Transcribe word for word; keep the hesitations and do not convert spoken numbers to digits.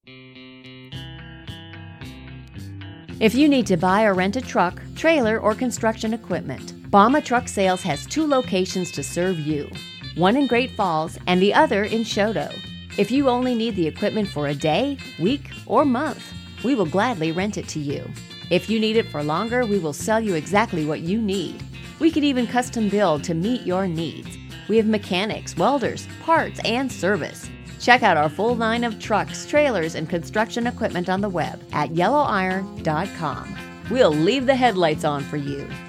If you need to buy or rent a truck, trailer, or construction equipment, Bama Truck Sales has two locations to serve you, one in Great Falls and the other in Choteau. If you only need the equipment for a day, week, or month, we will gladly rent it to you. If you need it for longer, we will sell you exactly what you need. We can even custom build to meet your needs. We have mechanics, welders, parts, and service. Check out our full line of trucks, trailers, and construction equipment on the web at yellow iron dot com. We'll leave the headlights on for you.